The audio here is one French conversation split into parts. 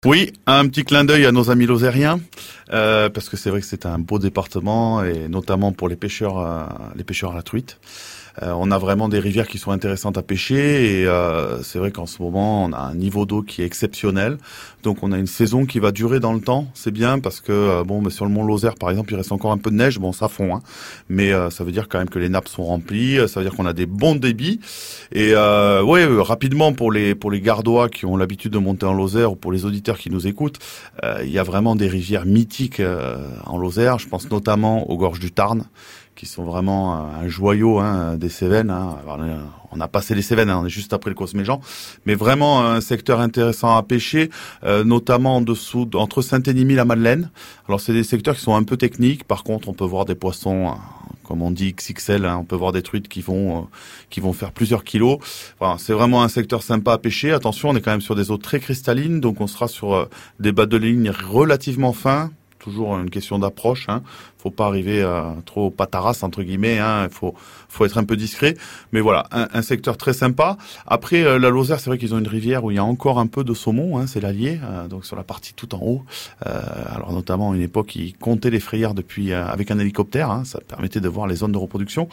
Oui, un petit clin d'œil à nos amis lozériens, parce que c'est vrai que c'est un beau département et notamment pour les pêcheurs à la truite. On a vraiment des rivières qui sont intéressantes à pêcher et c'est vrai qu'en ce moment on a un niveau d'eau qui est exceptionnel. Donc on a une saison qui va durer dans le temps. C'est bien parce que mais sur le mont Lozère par exemple il reste encore un peu de neige. Bon ça fond, hein, mais ça veut dire quand même que les nappes sont remplies. Ça veut dire qu'on a des bons débits. Et rapidement pour les Gardois qui ont l'habitude de monter en Lozère ou pour les auditeurs qui nous écoutent, il y a vraiment des rivières mythiques en Lozère. Je pense notamment aux gorges du Tarn, qui sont vraiment un joyau des Cévennes. Alors, on a passé les Cévennes, on est juste après le Cosméjean, mais vraiment un secteur intéressant à pêcher, notamment en dessous, entre Saint-Énimie et la Madeleine. Alors c'est des secteurs qui sont un peu techniques. Par contre, on peut voir des poissons, comme on dit XXL, on peut voir des truites qui vont faire plusieurs kilos. Enfin, c'est vraiment un secteur sympa à pêcher. Attention, on est quand même sur des eaux très cristallines, donc on sera sur des bas de ligne relativement fins. Toujours une question d'approche, Faut pas arriver trop patarasse entre guillemets, Faut être un peu discret. Mais voilà, un secteur très sympa. Après la Lozère, c'est vrai qu'ils ont une rivière où il y a encore un peu de saumon, c'est l'Allier, donc sur la partie tout en haut. Alors notamment à une époque, ils comptaient les frayères depuis avec un hélicoptère, ça permettait de voir les zones de reproduction.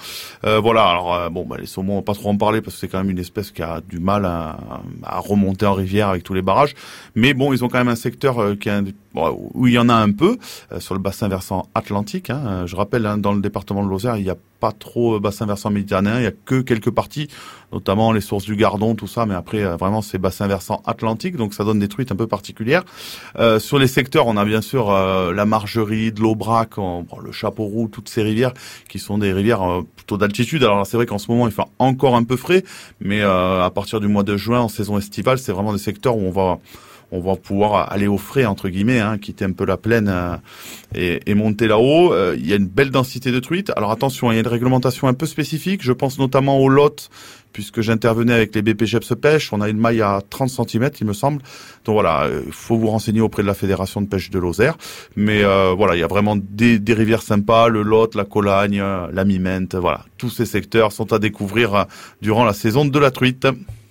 Les saumons, on va pas trop en parler parce que c'est quand même une espèce qui a du mal à remonter en rivière avec tous les barrages. Mais bon, ils ont quand même un secteur où il y en a un peu sur le bassin versant atlantique. Je rappelle, dans le département de Lozère, il n'y a pas trop bassin versant méditerranéen, il y a que quelques parties, notamment les sources du Gardon, tout ça, mais après vraiment c'est bassin versant atlantique, donc ça donne des truites un peu particulières. Sur les secteurs, on a bien sûr la Margerie, de l'Aubrac, le Chapeau Roux, toutes ces rivières qui sont des rivières plutôt d'altitude. Alors c'est vrai qu'en ce moment il fait encore un peu frais, mais à partir du mois de juin, en saison estivale, c'est vraiment des secteurs où on va pouvoir aller au frais, entre guillemets, quitter un peu la plaine et monter là-haut. Il y a une belle densité de truites. Alors attention, il y a une réglementation un peu spécifique. Je pense notamment aux lottes, puisque j'intervenais avec les BPGEPS Pêche. On a une maille à 30 cm, il me semble. Donc voilà, il faut vous renseigner auprès de la Fédération de pêche de Lozère. Mais il y a vraiment des rivières sympas, le Lot, la Colagne, la Mimente. Voilà, tous ces secteurs sont à découvrir durant la saison de la truite.